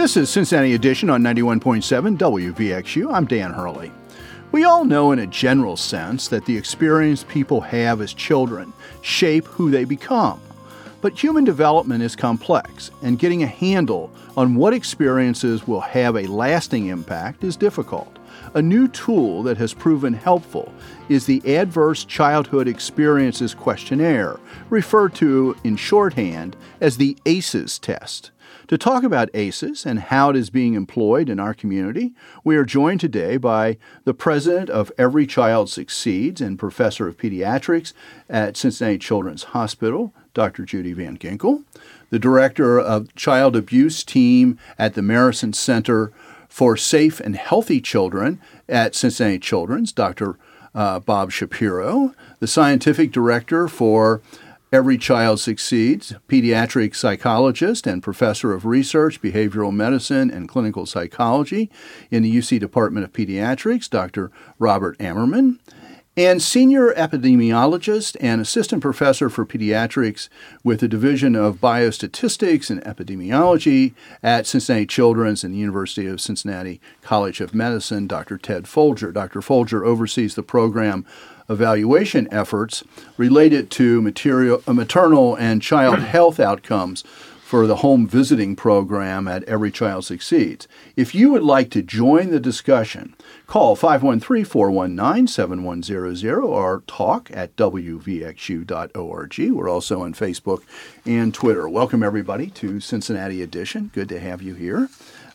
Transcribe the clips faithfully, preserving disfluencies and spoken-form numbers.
This is Cincinnati Edition on ninety-one point seven W V X U. I'm Dan Hurley. We all know in a general sense that the experience people have as children shape who they become. But human development is complex, and getting a handle on what experiences will have a lasting impact is difficult. A new tool that has proven helpful is the Adverse Childhood Experiences Questionnaire, referred to in shorthand as the ACEs test. To talk about ACEs and how it is being employed in our community, we are joined today by the president of Every Child Succeeds and professor of pediatrics at Cincinnati Children's Hospital, Doctor Judy Van Ginkel, the director of Child Abuse Team at the Marison Center for Safe and Healthy Children at Cincinnati Children's, Doctor Uh, Bob Shapiro, the scientific director for Every Child Succeeds, pediatric psychologist and professor of research, behavioral medicine, and clinical psychology in the U C Department of Pediatrics, Doctor Robert Ammerman, and senior epidemiologist and assistant professor for pediatrics with the Division of Biostatistics and Epidemiology at Cincinnati Children's and the University of Cincinnati College of Medicine, Doctor Ted Folger. Doctor Folger oversees the program evaluation efforts related to material, uh, maternal and child health outcomes for the home visiting program at Every Child Succeeds. If you would like to join the discussion, call five one three, four one nine, seven one zero zero or talk at w v x u dot org. We're also on Facebook and Twitter. Welcome, everybody, to Cincinnati Edition. Good to have you here.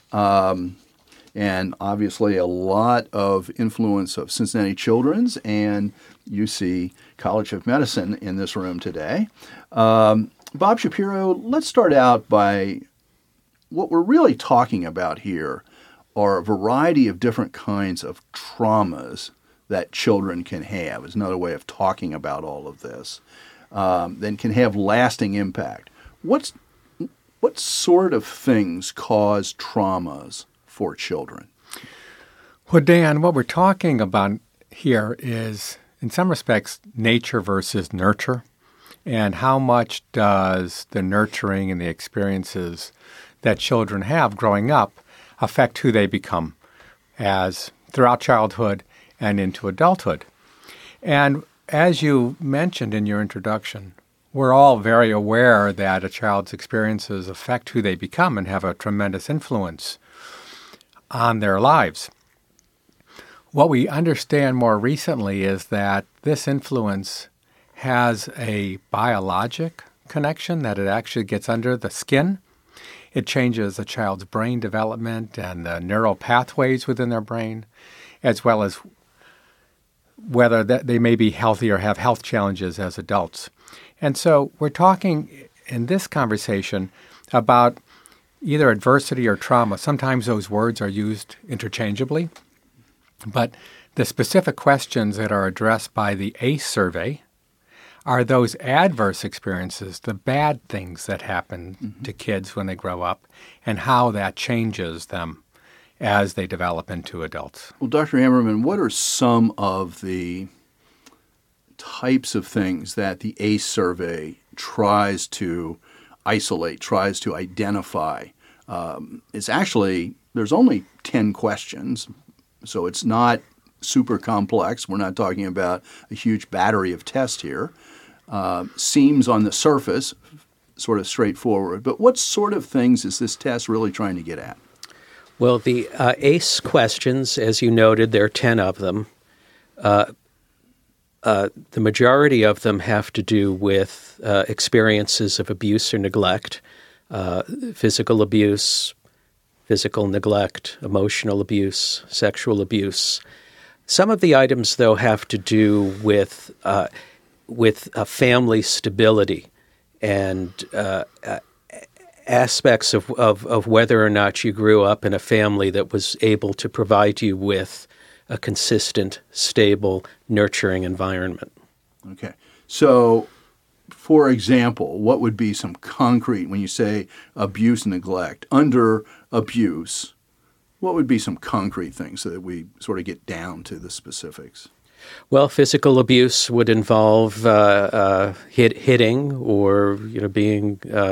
Um, and obviously a lot of influence of Cincinnati Children's and U C College of Medicine in this room today. Um, Bob Shapiro, let's start out by what we're really talking about here are a variety of different kinds of traumas that children can have. Is another way of talking about all of this. Um, that can have lasting impact. What's what sort of things cause traumas for children? Well, Dan, what we're talking about here is, in some respects, nature versus nurture. And how much does the nurturing and the experiences that children have growing up affect who they become as throughout childhood and into adulthood? And as you mentioned in your introduction, we're all very aware that a child's experiences affect who they become and have a tremendous influence on their lives. What we understand more recently is that this influence has a biologic connection, that it actually gets under the skin. It changes a child's brain development and the neural pathways within their brain, as well as whether that they may be healthy or have health challenges as adults. And so we're talking in this conversation about either adversity or trauma. Sometimes those words are used interchangeably, but the specific questions that are addressed by the ACE survey are those adverse experiences, the bad things that happen mm-hmm. to kids when they grow up, and how that changes them as they develop into adults. Well, Doctor Ammerman, what are some of the types of things that the ACE survey tries to isolate, tries to identify? Um, it's actually, there's only ten questions, so it's not super complex. We're not talking about a huge battery of tests here. Uh, seems on the surface sort of straightforward, but what sort of things is this test really trying to get at? Well, the uh, ACE questions, as you noted, there are ten of them. Uh, uh, the majority of them have to do with uh, experiences of abuse or neglect, uh, physical abuse, physical neglect, emotional abuse, sexual abuse. Some of the items, though, have to do with uh, with uh, family stability and uh, uh, aspects of, of, of whether or not you grew up in a family that was able to provide you with a consistent, stable, nurturing environment. Okay. So, for example, what would be some concrete, when you say abuse and neglect, under abuse, what would be some concrete things so that we sort of get down to the specifics? Well, physical abuse would involve uh, uh, hit, hitting or you know being uh,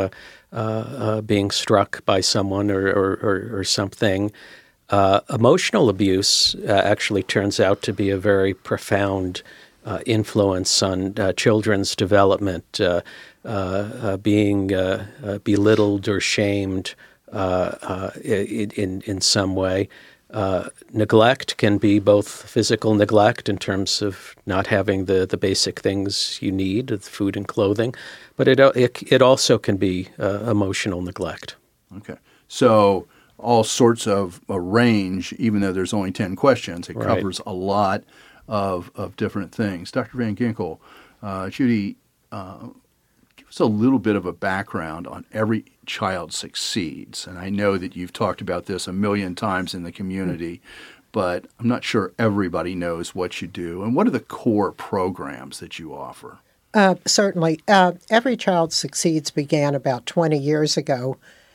uh, uh, being struck by someone or, or, or, or something. Uh, emotional abuse uh, actually turns out to be a very profound uh, influence on uh, children's development, uh, uh, uh, being uh, uh, belittled or shamed uh, uh, in, in some way. Uh, neglect can be both physical neglect in terms of not having the, the basic things you need, food and clothing, but it it, it also can be uh, emotional neglect. Okay. So all sorts of a range, even though there's only ten questions, it Right. covers a lot of, of different things. Doctor Van Ginkel, uh, Judy, uh, give us a little bit of a background on Every Child Succeeds. And I know that you've talked about this a million times in the community, but I'm not sure everybody knows what you do. And what are the core programs that you offer? Uh, certainly. Uh, Every Child Succeeds began about twenty years ago.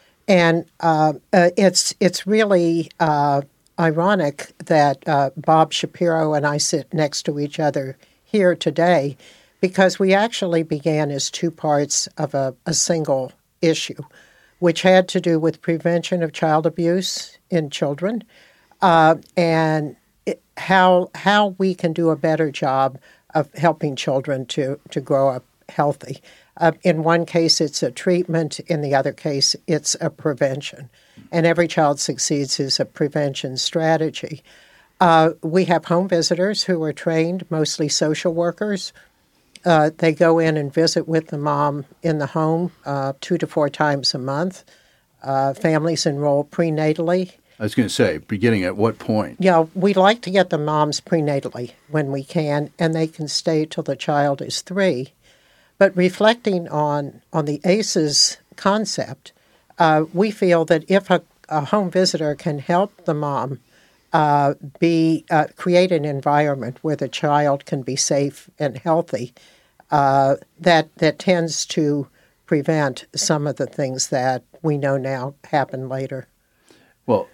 And uh, uh, it's it's really uh, ironic that uh, Bob Shapiro and I sit next to each other here today, because we actually began as two parts of a, a single issue, which had to do with prevention of child abuse in children uh, and it, how how we can do a better job of helping children to, to grow up healthy. Uh, in one case, it's a treatment. In the other case, it's a prevention. And Every Child Succeeds is a prevention strategy. Uh, we have home visitors who are trained, mostly social workers. Uh, they go in and visit with the mom in the home uh, two to four times a month. Uh, families enroll prenatally. I was going to say, beginning at what point? Yeah, we like to get the moms prenatally when we can, and they can stay till the child is three. But reflecting on, on the A C Es concept, uh, we feel that if a, a home visitor can help the mom uh, be uh, create an environment where the child can be safe and healthy, uh, that that tends to prevent some of the things that we know now happen later. Well,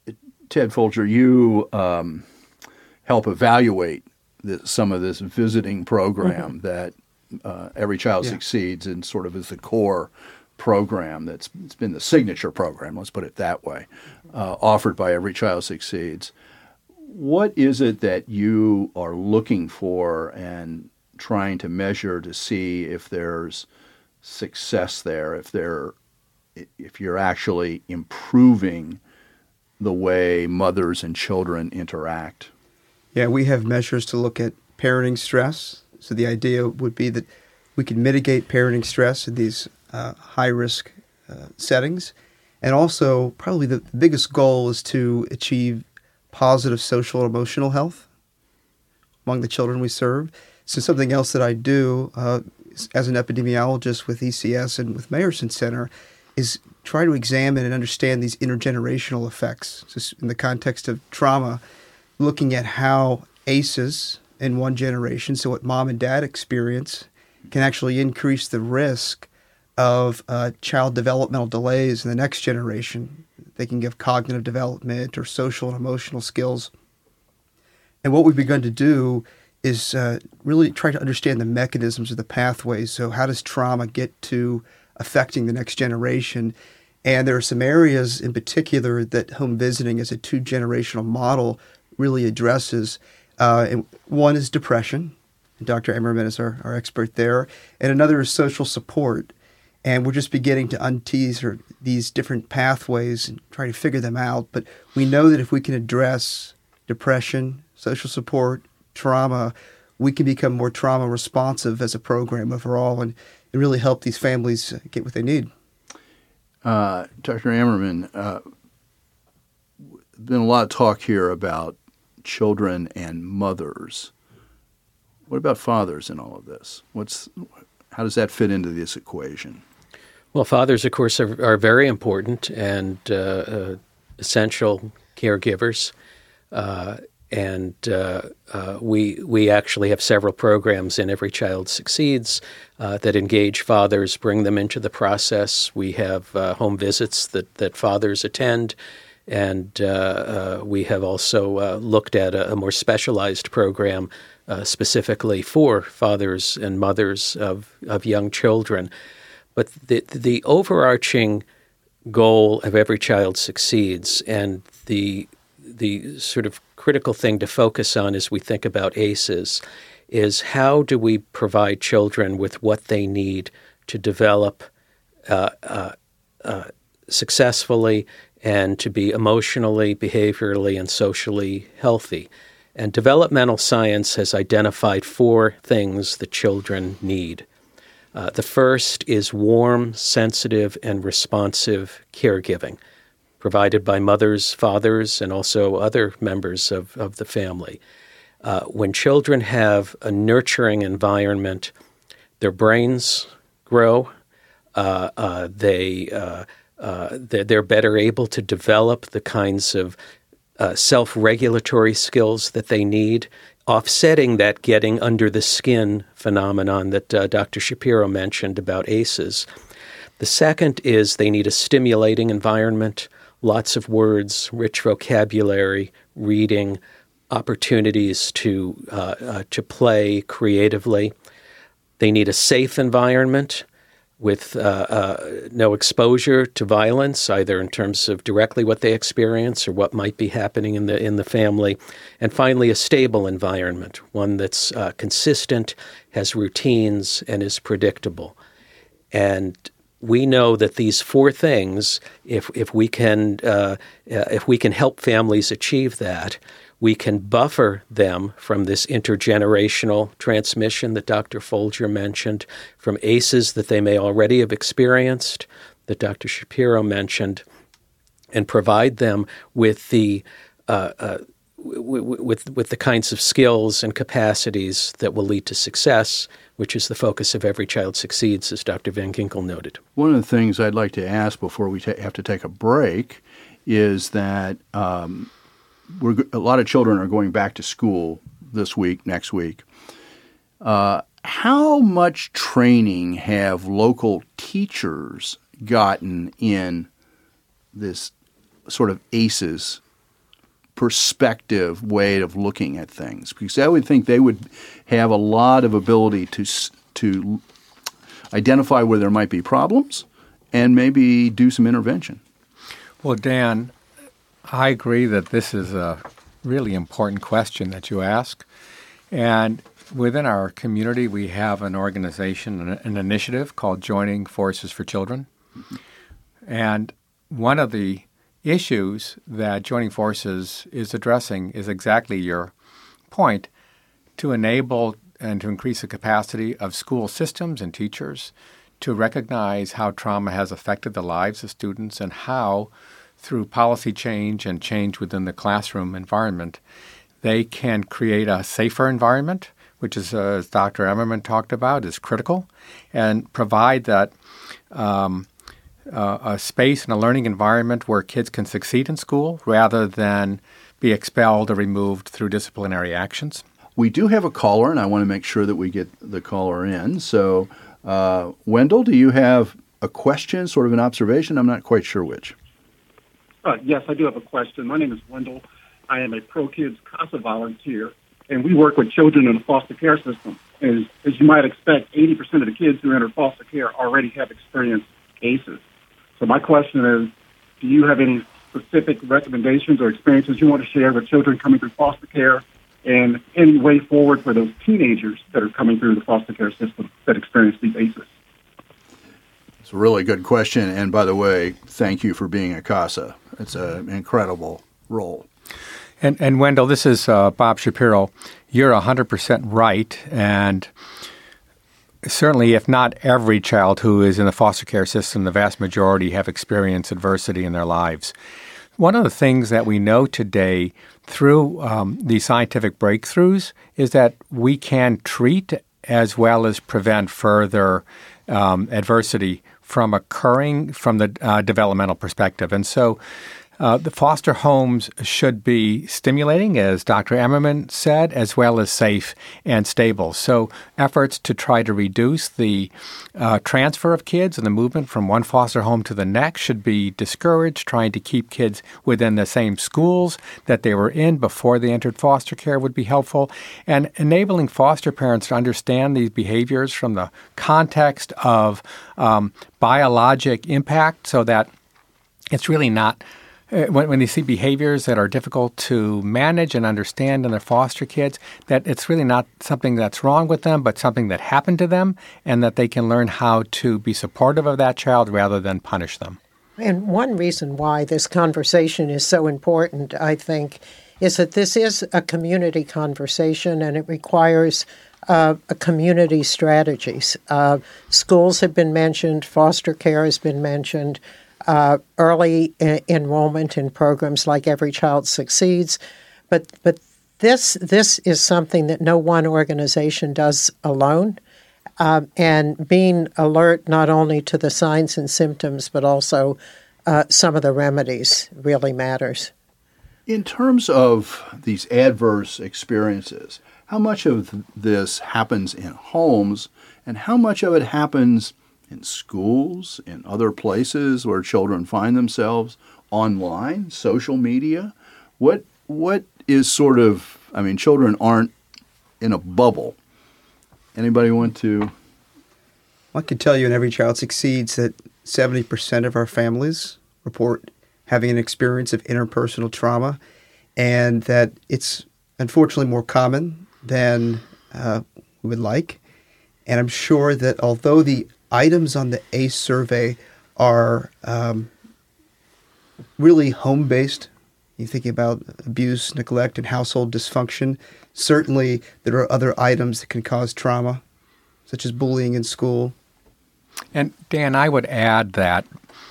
Ted Folger, you um, help evaluate the, some of this visiting program mm-hmm. that uh, Every Child yeah. Succeeds and sort of is the core program that's it's been the signature program, let's put it that way, uh, offered by Every Child Succeeds. What is it that you are looking for and trying to measure to see if there's success there, if there, if you're actually improving the way mothers and children interact? Yeah, we have measures to look at parenting stress. So the idea would be that we can mitigate parenting stress in these uh, high-risk uh, settings. And also, probably the biggest goal is to achieve positive social and emotional health among the children we serve. So something else that I do uh, as an epidemiologist with E C S and with Mayerson Center is try to examine and understand these intergenerational effects. So in the context of trauma, looking at how A C Es in one generation, so what mom and dad experience, can actually increase the risk of uh, child developmental delays in the next generation. They can give cognitive development or social and emotional skills. And what we've begun to do is uh, really try to understand the mechanisms of the pathways. So how does trauma get to affecting the next generation? And there are some areas in particular that home visiting as a two-generational model really addresses. Uh, and one is depression. And Doctor Emmerman is our, our expert there. And another is social support. And we're just beginning to untease or these different pathways and try to figure them out. But we know that if we can address depression, social support, trauma, we can become more trauma responsive as a program overall and, and really help these families get what they need. Uh, Doctor Emmerman, uh, been a lot of talk here about children and mothers. What about fathers in all of this? What's how does that fit into this equation? Well, fathers, of course, are, are very important and uh, uh, essential caregivers. Uh, and uh, uh, we we actually have several programs in Every Child Succeeds uh, that engage fathers, bring them into the process. We have uh, home visits that, that fathers attend. And uh, uh, we have also uh, looked at a, a more specialized program uh, specifically for fathers and mothers of, of young children. But the the overarching goal of Every Child Succeeds, and the the sort of critical thing to focus on as we think about ACEs, is how do we provide children with what they need to develop uh, uh, uh, successfully and to be emotionally, behaviorally, and socially healthy. And developmental science has identified four things that children need. Uh, the first is warm, sensitive, and responsive caregiving, provided by mothers, fathers, and also other members of, of the family. Uh, when children have a nurturing environment, their brains grow, uh, uh, they, uh, uh, they're, they're better able to develop the kinds of uh, self-regulatory skills that they need, offsetting that getting under the skin phenomenon that uh, Doctor Shapiro mentioned about ACEs. The second is they need a stimulating environment, lots of words, rich vocabulary, reading, opportunities to uh, uh, to play creatively. They need a safe environment with uh, uh, no exposure to violence, either in terms of directly what they experience or what might be happening in the in the family. And finally, a stable environment, one that's uh, consistent, has routines, and is predictable. And we know that these four things, if if we can uh, uh, if we can help families achieve that, we can buffer them from this intergenerational transmission that Doctor Folger mentioned, from ACEs that they may already have experienced, that Doctor Shapiro mentioned, and provide them with the uh, uh, w- w- with with the kinds of skills and capacities that will lead to success, which is the focus of Every Child Succeeds, as Doctor Van Ginkel noted. One of the things I'd like to ask before we ta- have to take a break is that um, we're, a lot of children are going back to school this week, next week. Uh, how much training have local teachers gotten in this sort of ACEs perspective way of looking at things? Because I would think they would have a lot of ability to to identify where there might be problems and maybe do some intervention. Well, Dan, I agree that this is a really important question that you ask. And within our community, we have an organization, an, an initiative called Joining Forces for Children. Mm-hmm. And one of the issues that Joining Forces is addressing is exactly your point, to enable and to increase the capacity of school systems and teachers to recognize how trauma has affected the lives of students and how, through policy change and change within the classroom environment, they can create a safer environment, which is, uh, as Doctor Emmerman talked about, is critical, and provide that um, uh, a space and a learning environment where kids can succeed in school rather than be expelled or removed through disciplinary actions. We do have a caller, and I want to make sure that we get the caller in. So, uh, Wendell, do you have a question, sort of an observation? I'm not quite sure which. Uh, yes, I do have a question. My name is Wendell. I am a ProKids CASA volunteer, and we work with children in the foster care system. As, as you might expect, eighty percent of the kids who enter foster care already have experienced ACEs. So my question is, do you have any specific recommendations or experiences you want to share with children coming through foster care, and any way forward for those teenagers that are coming through the foster care system that experience these ACEs? It's a really good question. And by the way, thank you for being a CASA. It's an incredible role. And, and Wendell, this is uh, Bob Shapiro. You're one hundred percent right. And certainly, if not every child who is in the foster care system, the vast majority have experienced adversity in their lives. One of the things that we know today through um, these scientific breakthroughs is that we can treat as well as prevent further um, adversity from occurring from the uh, developmental perspective. And so Uh, the foster homes should be stimulating, as Doctor Emmerman said, as well as safe and stable. So efforts to try to reduce the uh, transfer of kids and the movement from one foster home to the next should be discouraged. Trying to keep kids within the same schools that they were in before they entered foster care would be helpful. And enabling foster parents to understand these behaviors from the context of um, biologic impact, so that it's really not uh, when, when they see behaviors that are difficult to manage and understand in their foster kids, that it's really not something that's wrong with them, but something that happened to them, and that they can learn how to be supportive of that child rather than punish them. And one reason why this conversation is so important, I think, is that this is a community conversation, and it requires uh, a community strategies. Uh, schools have been mentioned, foster care has been mentioned, uh, early e- enrollment in programs like Every Child Succeeds, but but this this is something that no one organization does alone. Um, and being alert not only to the signs and symptoms, but also uh, some of the remedies really matters. In terms of these adverse experiences, how much of this happens in homes and how much of it happens in schools, in other places where children find themselves, online, social media? What what is sort of, I mean, children aren't in a bubble. Anybody want to? I can tell you in Every Child Succeeds that seventy percent of our families report having an experience of interpersonal trauma, and that it's unfortunately more common than uh, we would like. And I'm sure that although the items on the ACE survey are um, really home-based, you're thinking about abuse, neglect, and household dysfunction, certainly there are other items that can cause trauma, such as bullying in school. And Dan, I would add that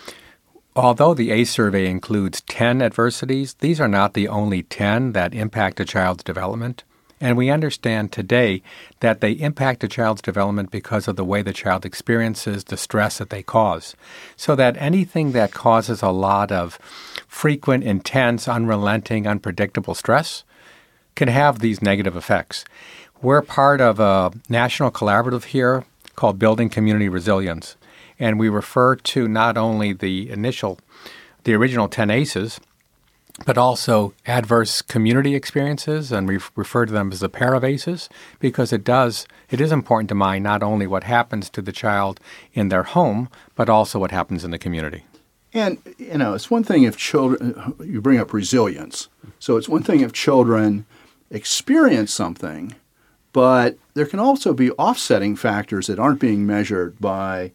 although the ACE survey includes ten adversities, these are not the only ten that impact a child's development. And we understand today that they impact a child's development because of the way the child experiences the stress that they cause. So that anything that causes a lot of frequent, intense, unrelenting, unpredictable stress can have these negative effects. We're part of a national collaborative here called Building Community Resilience. And we refer to not only the initial, the original ten ACEs, but also adverse community experiences, and we refer to them as the pair of ACEs, because it does, it is important to mind not only what happens to the child in their home, but also what happens in the community. And, you know, it's one thing if children, you bring up resilience. So it's one thing if children experience something, but there can also be offsetting factors that aren't being measured by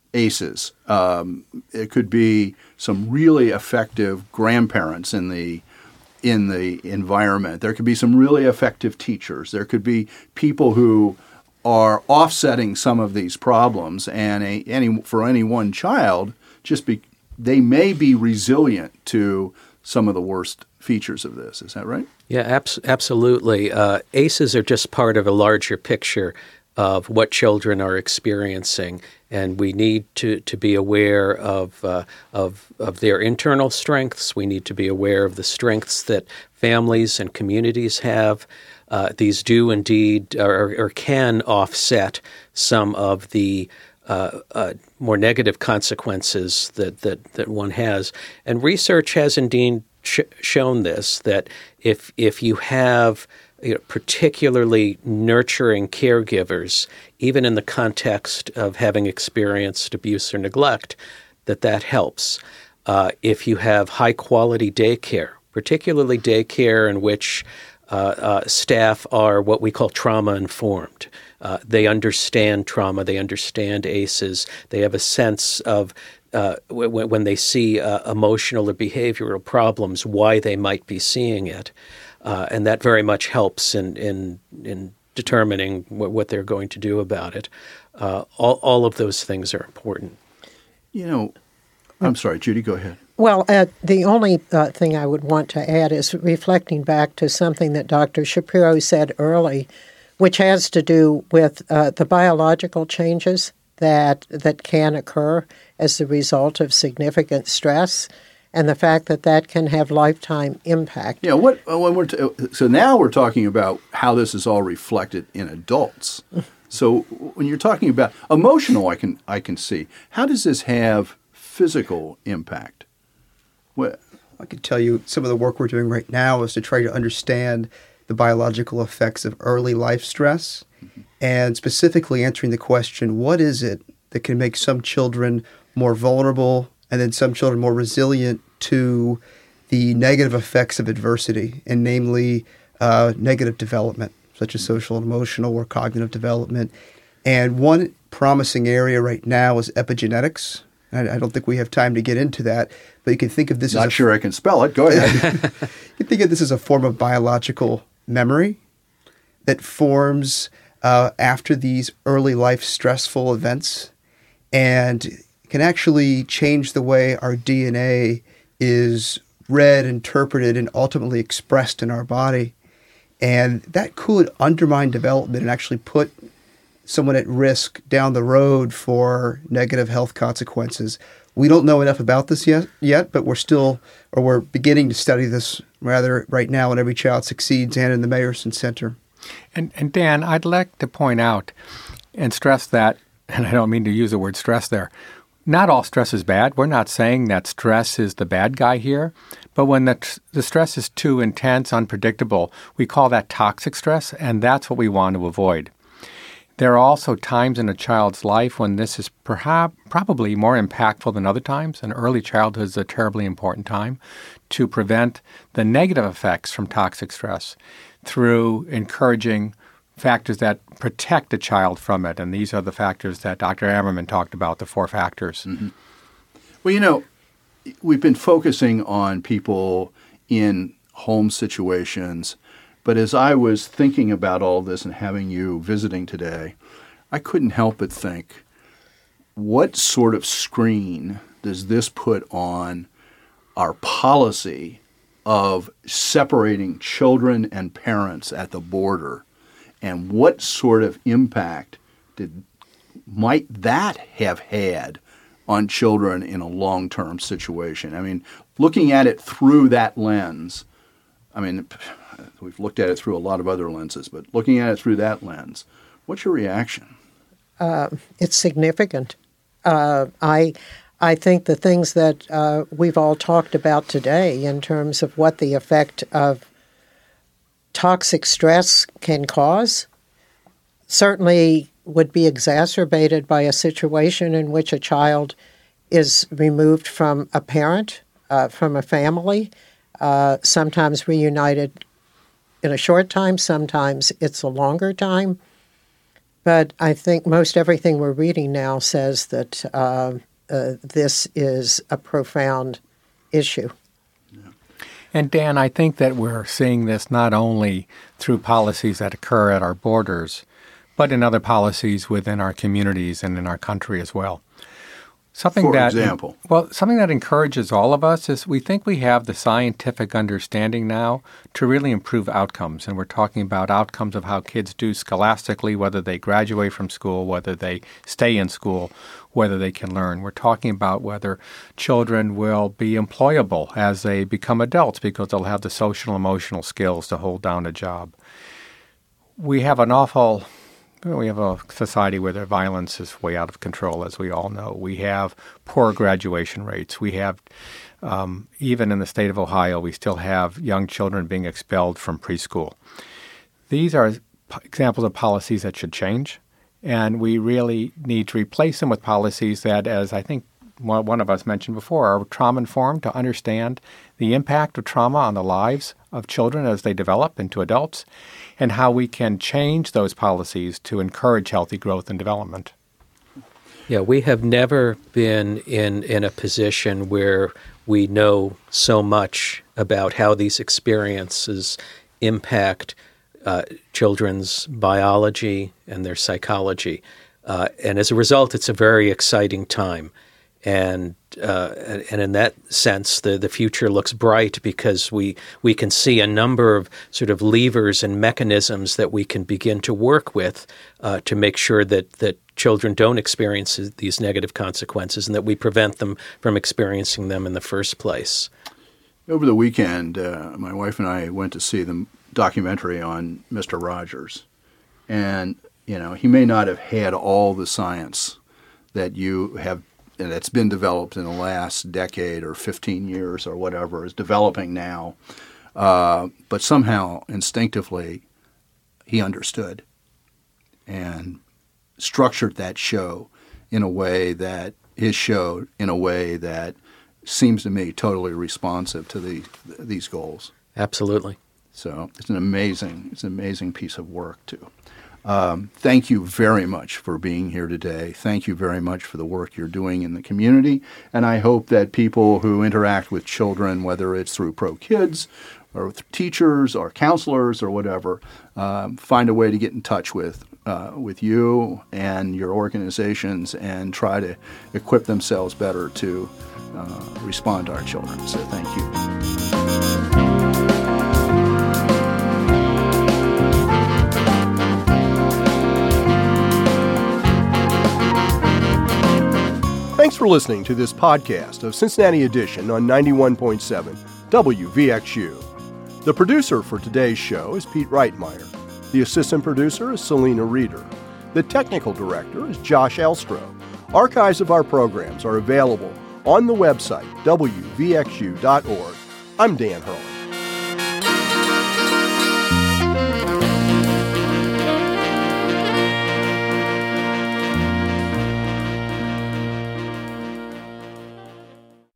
ACEs. Um, it could be some really effective grandparents in the in the environment. There could be some really effective teachers. There could be people who are offsetting some of these problems. And a, any for any one child, just be they may be resilient to some of the worst features of this. Is that right? Yeah, abs- absolutely. Uh, ACEs are just part of a larger picture of what children are experiencing, and we need to, to be aware of, uh, of of their internal strengths. We need to be aware of the strengths that families and communities have. Uh, these do indeed or, or can offset some of the uh, uh, more negative consequences that, that, that one has. And research has indeed sh- shown this, that if if you have You know, particularly nurturing caregivers, even in the context of having experienced abuse or neglect, that that helps. Uh, if you have high-quality daycare, particularly daycare in which uh, uh, staff are what we call trauma-informed. Uh, they understand trauma. They understand ACEs. They have a sense of uh, w- when they see uh, emotional or behavioral problems, why they might be seeing it. Uh, and that very much helps in in, in determining what, what they're going to do about it. Uh, all, all of those things are important. You know, I'm sorry, Judy, go ahead. Well, uh, the only uh, thing I would want to add is reflecting back to something that Doctor Shapiro said early, which has to do with uh, the biological changes that that can occur as the result of significant stress. and the fact that that can have lifetime impact. Yeah, what when we're t- so now we're talking about how this is all reflected in adults. So when you're talking about emotional, I can I can see. How does this have physical impact? What? I could tell you some of the work we're doing right now is to try to understand the biological effects of early life stress, mm-hmm. and specifically answering the question, what is it that can make some children more vulnerable and then some children more resilient to the negative effects of adversity, and namely uh, negative development, such as social and emotional or cognitive development. And one promising area right now is epigenetics. I, I don't think we have time to get into that, but you can think of this Not as... Not sure I can spell it. Go ahead. You can think of this as a form of biological memory that forms uh, after these early life stressful events, and can actually change the way our D N A is read, interpreted, and ultimately expressed in our body. And that could undermine development and actually put someone at risk down the road for negative health consequences. We don't know enough about this yet, yet, but we're still, or we're beginning to study this rather right now in Every Child Succeeds and in the Meyerson Center. And, and Dan, I'd like to point out and stress that, and I don't mean to use the word stress there, not all stress is bad. We're not saying that stress is the bad guy here. But when the, the stress is too intense, unpredictable, we call that toxic stress, and that's what we want to avoid. There are also times in a child's life when this is perhaps probably more impactful than other times, and early childhood is a terribly important time to prevent the negative effects from toxic stress through encouraging factors that protect a child from it. And these are the factors that Doctor Ammerman talked about, the four factors. Mm-hmm. Well, you know, we've been focusing on people in home situations, but as I was thinking about all this and having you visiting today, I couldn't help but think, what sort of screen does this put on our policy of separating children and parents at the border? And what sort of impact did might that have had on children in a long-term situation? I mean, looking at it through that lens, I mean, we've looked at it through a lot of other lenses, but looking at it through that lens, what's your reaction? Uh, it's significant. Uh, I I think the things that uh, we've all talked about today in terms of what the effect of toxic stress can cause certainly would be exacerbated by a situation in which a child is removed from a parent, uh, from a family, uh, sometimes reunited in a short time, sometimes it's a longer time. But I think most everything we're reading now says that uh, uh, this is a profound issue. And Dan, I think that we're seeing this not only through policies that occur at our borders, but in other policies within our communities and in our country as well. Something For that, example? Well, something that encourages all of us is we think we have the scientific understanding now to really improve outcomes. And we're talking about outcomes of how kids do scholastically, whether they graduate from school, whether they stay in school, whether they can learn. We're talking about whether children will be employable as they become adults because they'll have the social emotional skills to hold down a job. We have an awful... We have a society where the violence is way out of control, as we all know. We have poor graduation rates. We have, um, even in the state of Ohio, we still have young children being expelled from preschool. These are p- examples of policies that should change, and we really need to replace them with policies that, as I think one of us mentioned before, are trauma-informed to understand the impact of trauma on the lives of children as they develop into adults, and how we can change those policies to encourage healthy growth and development. Yeah, we have never been in, in a position where we know so much about how these experiences impact uh, children's biology and their psychology. Uh, and as a result, it's a very exciting time. And uh, and in that sense, the, the future looks bright because we, we can see a number of sort of levers and mechanisms that we can begin to work with uh, to make sure that, that children don't experience these negative consequences and that we prevent them from experiencing them in the first place. Over the weekend, uh, my wife and I went to see the documentary on Mister Rogers. And, you know, he may not have had all the science that you have, and that's been developed in the last decade or fifteen years or whatever, is developing now. Uh, but somehow, instinctively, he understood and structured that show in a way that, his show in a way that seems to me totally responsive to the, these goals. Absolutely. So it's an amazing, it's an amazing piece of work too. Um, thank you very much for being here today. Thank you very much for the work you're doing in the community. And I hope that people who interact with children, whether it's through ProKids or with teachers or counselors or whatever, um, find a way to get in touch with uh, with you and your organizations and try to equip themselves better to uh, respond to our children. So thank you. Thanks for listening to this podcast of Cincinnati Edition on ninety-one point seven W V X U. The producer for today's show is Pete Reitmeyer. The assistant producer is Selena Reeder. The technical director is Josh Elstro. Archives of our programs are available on the website W V X U dot org. I'm Dan Hurley.